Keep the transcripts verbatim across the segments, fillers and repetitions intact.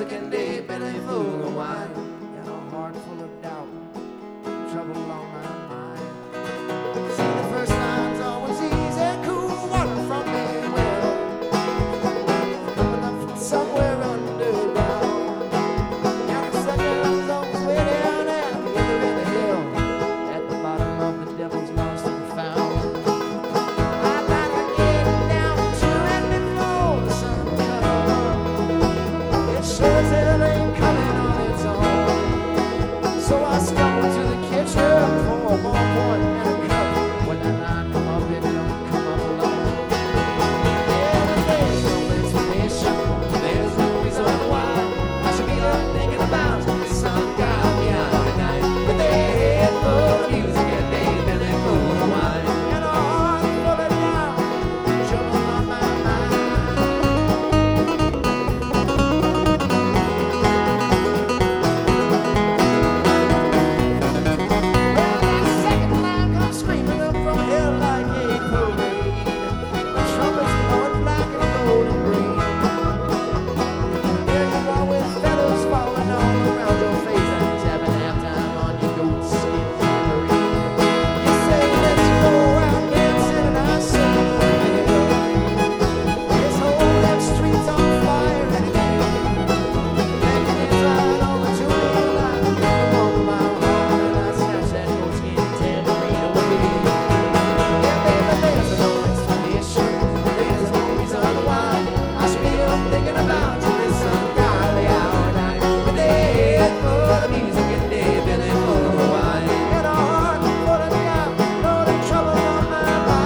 music and day, belly full of wine, and a heart full of doubt, trouble on my mind. See, the first line's always easy, cool water from the well, coming up from somewhere underground. And the second's always way down there, either in the hill, at the bottom of the devil's lost and found. I'd like to get down to it before the sun comes. It sure as hell ain't coming on its own. So I stumbled to the kitchen for a ballpoint and a cup. When that line come up, it don't come up alone. Yeah, but there's no explanation, there's no reason why I should be up thinking about the sun got me out at night. With a head full of music and days belly full of wine, and a heart full of doubt, trouble on my mind. Well, that second line comes screaming up from hell like a parade. The trumpets blowing black and gold and green. There you are with feathers falling all around your face and tapping halftime on your goatskin tambourine. You say, let's go out dancing, and I say, this whole damn street's on fire again. Then you slide over to me like you want my heart, and I snatch that goatskin tambourine away. Yeah, baby, there's no explanation, there's no reason why I should be up thinking about you this ungodly hour at night. With a head full of music and day belly full of wine, and a heart full of doubt, Lord, and trouble on my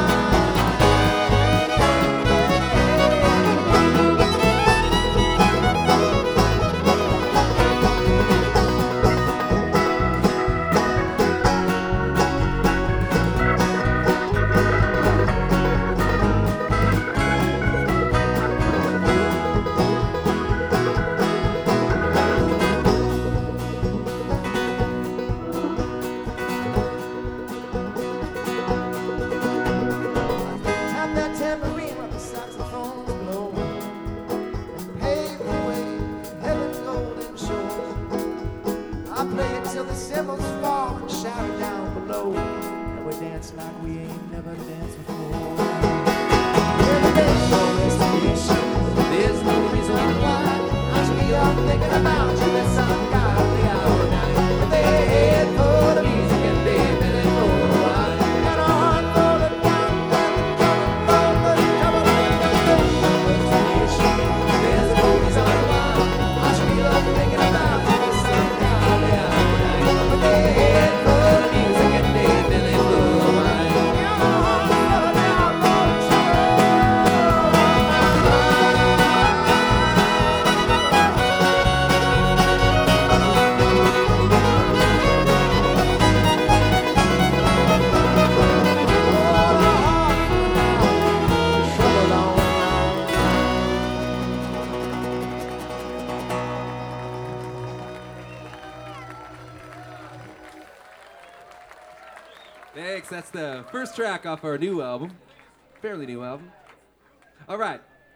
tap that tambourine while the saxophones blow, and pave the way to heaven's golden shores. I play it till the cymbals fall and shout it down below, and we dance like we ain't never danced before. Yeah, but there's no explanation, there's no reason why I should be up thinking about you this ungodly hour at night. With a head full of music and day belly full of wine, and a heart full of doubt, and trouble, trouble, there's no explanation, there's no reason why I should be up thinking about you this ungodly hour at night. With a head full of music and day belly full of wine, and a heart full of doubt, Lord, trouble on my Thanks. That's the first track off our new album. Fairly new album. All right.